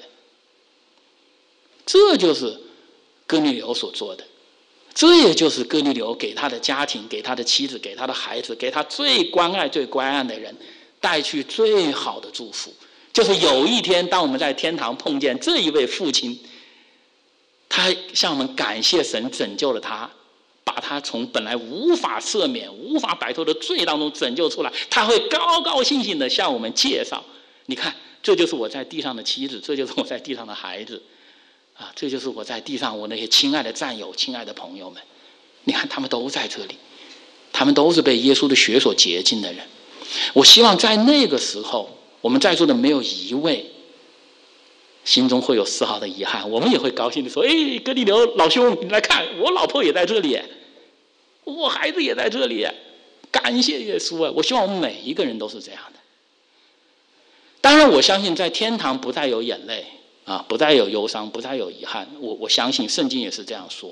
这就是哥尼流所做的，这也就是哥尼流给他的家庭、给他的妻子、给他的孩子、给他最关爱、最关爱的人带去最好的祝福。就是有一天，当我们在天堂碰见这一位父亲，他向我们感谢神拯救了他，把他从本来无法赦免、无法摆脱的罪当中拯救出来，他会高高兴兴地向我们介绍，你看，这就是我在地上的妻子，这就是我在地上的孩子，啊，这就是我在地上我那些亲爱的战友、亲爱的朋友们，你看他们都在这里，他们都是被耶稣的血所洁净的人。我希望在那个时候，我们在座的没有一位心中会有丝毫的遗憾，我们也会高兴地说，哎，哥尼流老兄，你来看，我老婆也在这里，我孩子也在这里，感谢耶稣啊！我希望我们每一个人都是这样的。当然我相信在天堂不再有眼泪啊，不再有忧伤，不再有遗憾，我我相信圣经也是这样说。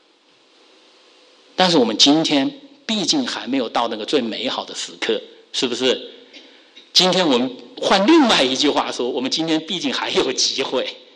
但是我们今天毕竟还没有到那个最美好的时刻，是不是？今天我们换另外一句话说，我们今天毕竟还有机会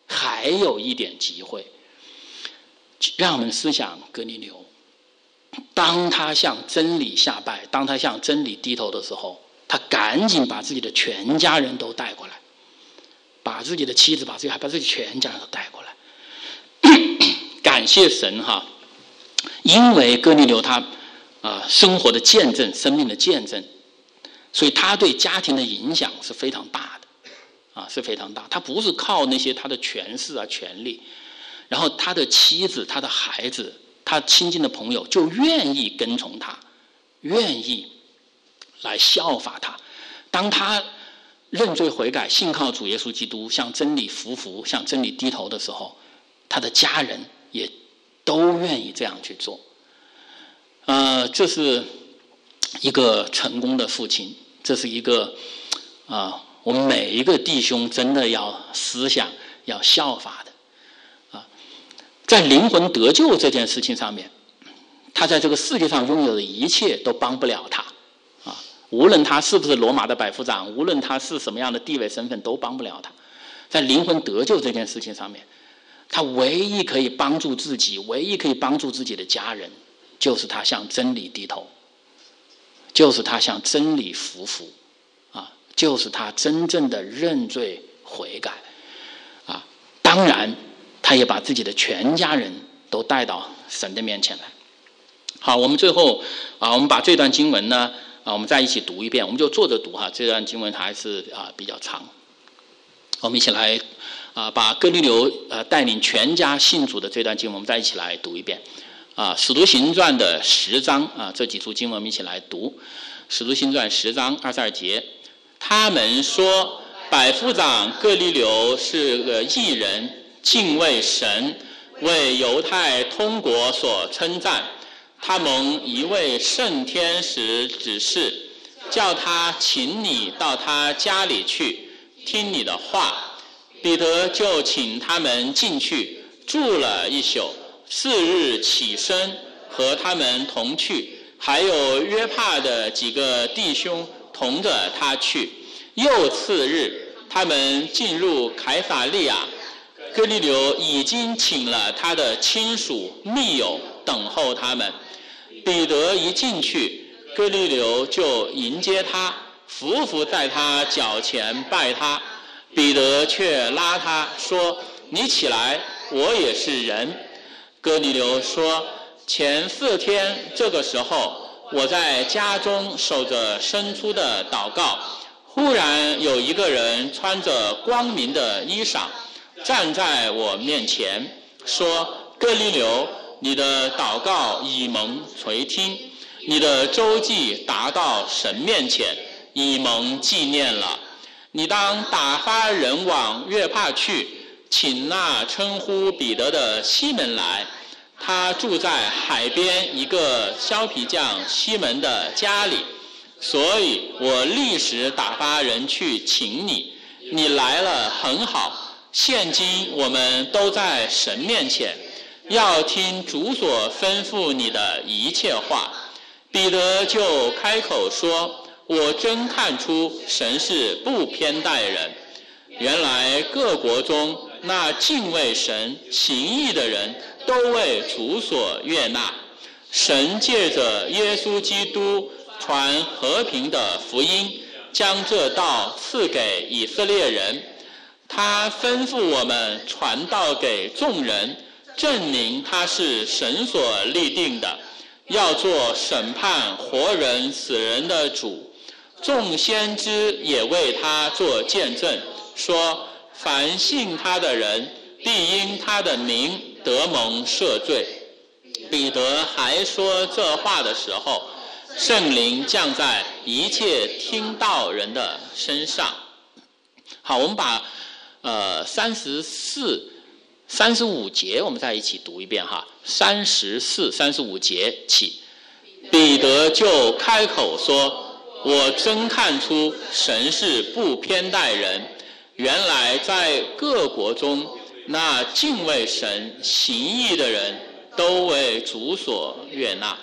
还有一点机会。让我们思想哥尼流，当他向真理下拜，当他向真理低头的时候，他赶紧把自己的全家人都带过来，把自己的妻子，把自己还把自己全家人都带过来。感谢神哈，因为哥尼流他啊、呃、生活的见证，生命的见证，所以他对家庭的影响是非常大的啊，是非常大。他不是靠那些他的权势啊、权力，然后他的妻子、他的孩子、他亲近的朋友就愿意跟从他，愿意来效法他。当他认罪悔改，信靠主耶稣基督，向真理服服，向真理低头的时候，他的家人也都愿意这样去做。呃，这是一个成功的父亲，这是一个啊、呃，我们每一个弟兄真的要思想、要效法的。在灵魂得救这件事情上面，他在这个世界上拥有的一切都帮不了他啊！无论他是不是罗马的百夫长，无论他是什么样的地位身份，都帮不了他。在灵魂得救这件事情上面，他唯一可以帮助自己，唯一可以帮助自己的家人，就是他向真理低头，就是他向真理服服啊，就是他真正的认罪悔改啊！当然。他也把自己的全家人都带到神的面前来。好，我们最后啊，我们把这段经文呢啊，我们再一起读一遍，我们就坐着读哈。这段经文还是啊比较长，我们一起来啊，把哥尼流呃带领全家信主的这段经文，我们再一起来读一遍啊。使徒行传的十章啊，这几处经文我们一起来读。使徒行传十章二十二节，他们说百夫长哥尼流是个义人，敬畏神，为犹太通国所称赞。他蒙一位圣天使指示，叫他请你到他家里去，听你的话。彼得就请他们进去，住了一宿。次日起身，和他们同去，还有约帕的几个弟兄同着他去。又次日，他们进入凯撒利亚。哥尼流已经请了他的亲属密友等候他们。彼得一进去，哥尼流就迎接他，伏伏在他脚前拜他。彼得却拉他说：“你起来，我也是人。”哥尼流说：“前四天这个时候，我在家中守着生出的祷告，忽然有一个人穿着光明的衣裳站在我面前，说：哥尼流，你的祷告已蒙垂听，你的周记达到神面前，已蒙纪念了。你当打发人往约帕去，请那称呼彼得的西门来，他住在海边一个削皮匠西门的家里，所以我立时打发人去请你。你来了很好。现今我们都在神面前，要听主所吩咐你的一切话。彼得就开口说：我真看出神是不偏待人。原来各国中那敬畏神行义的人都为主所悦纳。神借着耶稣基督传和平的福音，将这道赐给以色列人。他吩咐我们传道给众人，证明他是神所立定的，要做审判活人死人的主。众先知也为他做见证，说凡信他的人必因他的名得蒙赦罪。彼得还说这话的时候，圣灵降在一切听道人的身上。好，我们把呃，三十四、三十五节，我们再一起读一遍哈。三十四、三十五节起，彼得就开口说：“我真看出神是不偏待人。原来在各国中，那敬畏神、行义的人都为主所悦纳。”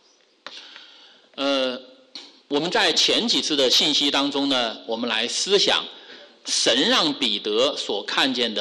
呃，我们在前几次的信息当中呢，我们来思想神让彼得所看见的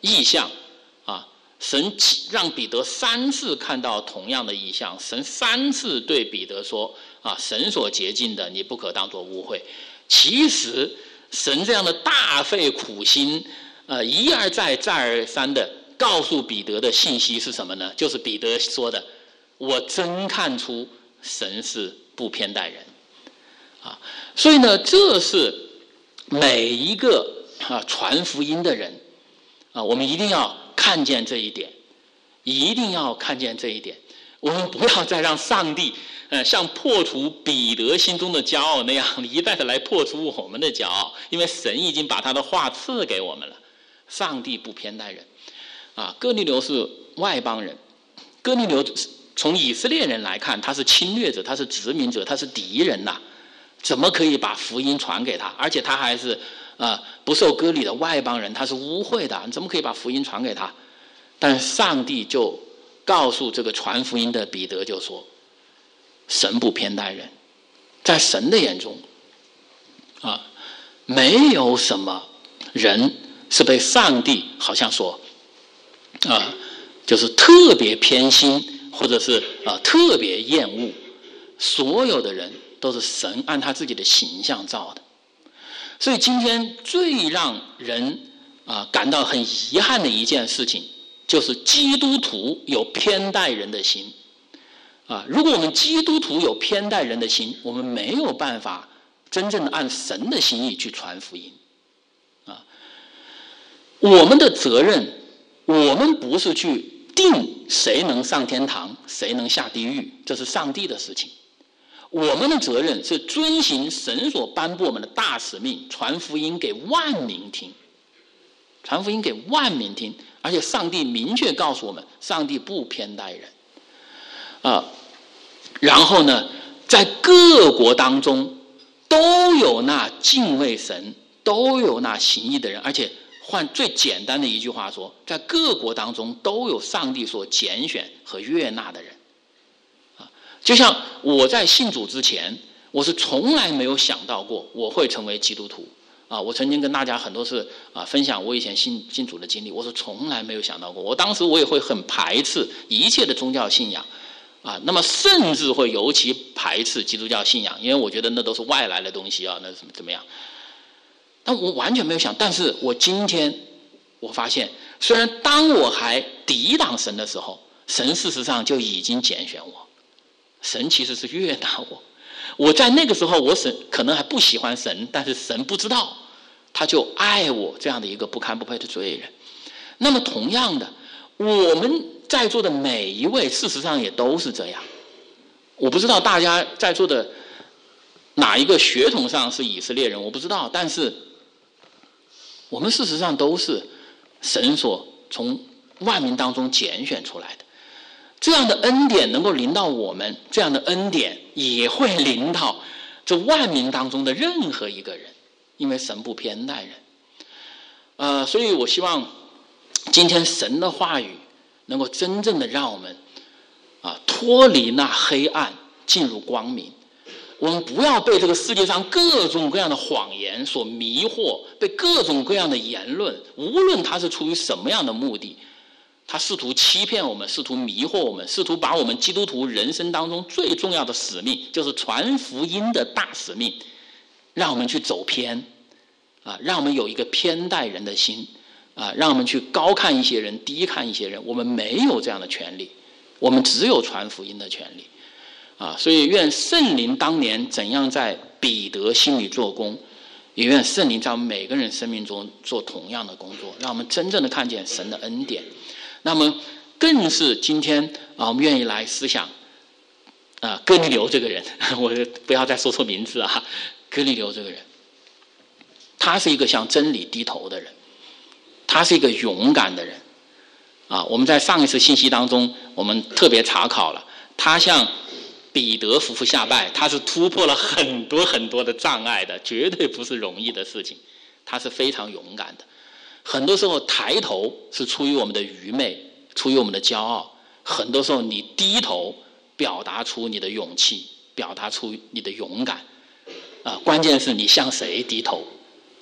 异象啊，神让彼得三次看到同样的异象，神三次对彼得说啊，神所洁净的你不可当作污秽。其实神这样的大费苦心，呃，一而再再而三的告诉彼得的信息是什么呢？就是彼得说的，我真看出神是不偏待人啊。所以呢，这是每一个啊传福音的人啊，我们一定要看见这一点，一定要看见这一点。我们不要再让上帝呃像破除彼得心中的骄傲那样一再的来破除我们的骄傲，因为神已经把他的话赐给我们了。上帝不偏待人啊，哥尼流是外邦人，哥尼流从以色列人来看，他是侵略者，他是殖民者，他是敌人呐、啊，怎么可以把福音传给他？而且他还是呃不受割礼的外邦人，他是污秽的，你怎么可以把福音传给他？但上帝就告诉这个传福音的彼得就说，神不偏待人，在神的眼中啊，没有什么人是被上帝好像说啊，就是特别偏心，或者是啊特别厌恶，所有的人都是神按他自己的形象造的。所以今天最让人啊感到很遗憾的一件事情，就是基督徒有偏待人的心啊！如果我们基督徒有偏待人的心，我们没有办法真正的按神的心意去传福音啊！我们的责任，我们不是去定谁能上天堂，谁能下地狱，这是上帝的事情。我们的责任是遵行神所颁布我们的大使命，传福音给万民听，传福音给万民听。而且上帝明确告诉我们，上帝不偏待人啊。然后呢，在各国当中都有那敬畏神，都有那行义的人。而且换最简单的一句话说，在各国当中都有上帝所拣选和悦纳的人啊。就像我在信主之前，我是从来没有想到过我会成为基督徒。啊，我曾经跟大家很多次啊分享我以前信信主的经历，我是从来没有想到过。我当时我也会很排斥一切的宗教信仰，啊，那么甚至会尤其排斥基督教信仰，因为我觉得那都是外来的东西啊，那怎么怎么样？但我完全没有想，但是我今天我发现，虽然当我还抵挡神的时候，神事实上就已经拣选我，神其实是悦纳我。我在那个时候，我神可能还不喜欢神，但是神不知道，他就爱我这样的一个不堪不配的罪人。那么同样的，我们在座的每一位，事实上也都是这样。我不知道大家在座的哪一个血统上是以色列人，我不知道，但是我们事实上都是神所从万民当中拣选出来的。这样的恩典能够临到我们，这样的恩典也会临到这万民当中的任何一个人，因为神不偏待人。呃，所以我希望今天神的话语能够真正的让我们啊脱离那黑暗，进入光明。我们不要被这个世界上各种各样的谎言所迷惑，被各种各样的言论，无论它是出于什么样的目的，他试图欺骗我们，试图迷惑我们，试图把我们基督徒人生当中最重要的使命，就是传福音的大使命，让我们去走偏啊，让我们有一个偏待人的心啊，让我们去高看一些人，低看一些人。我们没有这样的权利，我们只有传福音的权利啊。所以愿圣灵当年怎样在彼得心里做工，也愿圣灵在我们每个人生命中做同样的工作，让我们真正的看见神的恩典。那么更是今天啊，我们愿意来思想啊，哥尼流这个人，我不要再说错名字啊，哥尼流这个人，他是一个向真理低头的人，他是一个勇敢的人啊。我们在上一次信息当中，我们特别查考了，他向彼得夫妇下拜，他是突破了很多很多的障碍的，绝对不是容易的事情，他是非常勇敢的。很多时候抬头是出于我们的愚昧，出于我们的骄傲，很多时候你低头表达出你的勇气，表达出你的勇敢啊。关键是你向谁低头啊？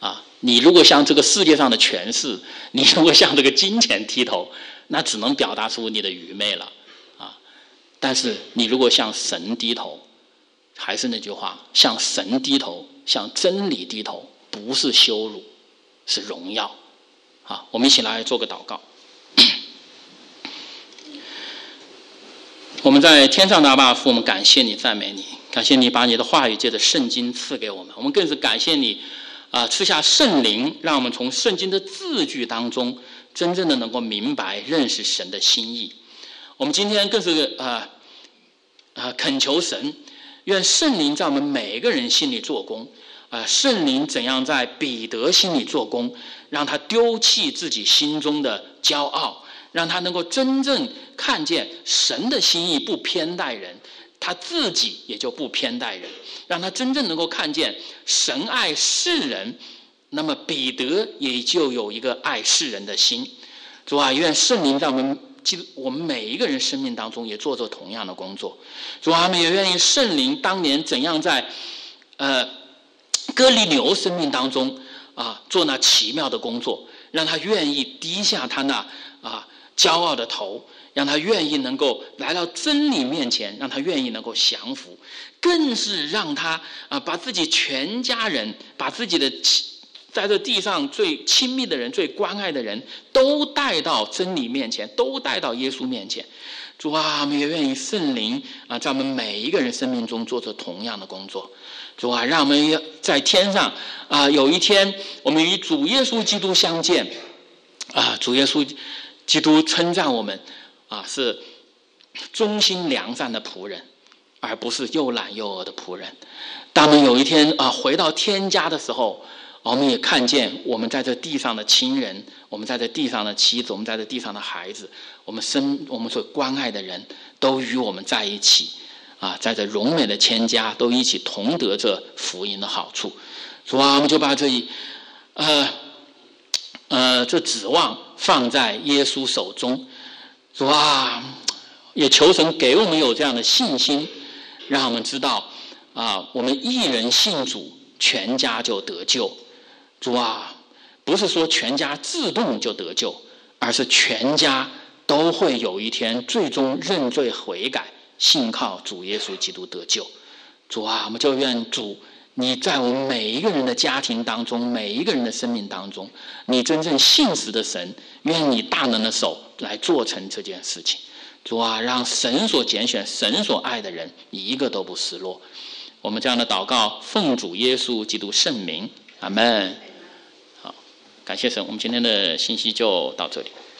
你如果向这个世界上的权势，你如果向这个金钱低头，那只能表达出你的愚昧了啊！但是你如果向神低头，还是那句话，向神低头，向真理低头，不是羞辱，是荣耀。好，我们一起来做个祷告。我们在天上的阿爸父，我们感谢你，赞美你，感谢你把你的话语借着圣经赐给我们，我们更是感谢你啊、呃，赐下圣灵，让我们从圣经的字句当中真正的能够明白认识神的心意。我们今天更是啊啊、呃呃、恳求神，愿圣灵在我们每个人心里做工啊、呃，圣灵怎样在彼得心里做工，让他丢弃自己心中的骄傲，让他能够真正看见神的心意不偏待人，他自己也就不偏待人，让他真正能够看见神爱世人，那么彼得也就有一个爱世人的心。主啊，愿圣灵在我们我们每一个人生命当中也做着同样的工作。主啊，我们也愿意圣灵当年怎样在呃哥尼流生命当中啊做那奇妙的工作，让他愿意低下他那啊骄傲的头，让他愿意能够来到真理面前，让他愿意能够降服，更是让他啊把自己全家人，把自己的在这地上最亲密的人，最关爱的人都带到真理面前，都带到耶稣面前。主啊，我们也愿意圣灵啊在我们每一个人生命中做着同样的工作。主啊，让我们在天上啊有一天我们与主耶稣基督相见啊，主耶稣基督称赞我们啊是忠心良善的仆人，而不是又懒又饿的仆人。当我们有一天啊回到天家的时候，我们也看见我们在这地上的亲人，我们在这地上的妻子，我们在这地上的孩子，我们生我们所关爱的人都与我们在一起啊，在这荣美的千家都一起同得这福音的好处。主啊，我们就把这一呃呃这指望放在耶稣手中。主啊，也求神给我们有这样的信心，让我们知道啊，我们一人信主，全家就得救。主啊，不是说全家自动就得救，而是全家都会有一天最终认罪悔改，信靠主耶稣基督得救。主啊，我们就愿主你在我们每一个人的家庭当中，每一个人的生命当中，你真正信实的神，愿你大能的手来做成这件事情。主啊，让神所拣选神所爱的人一个都不失落。我们这样的祷告奉主耶稣基督圣名，阿们。好，感谢神，我们今天的信息就到这里。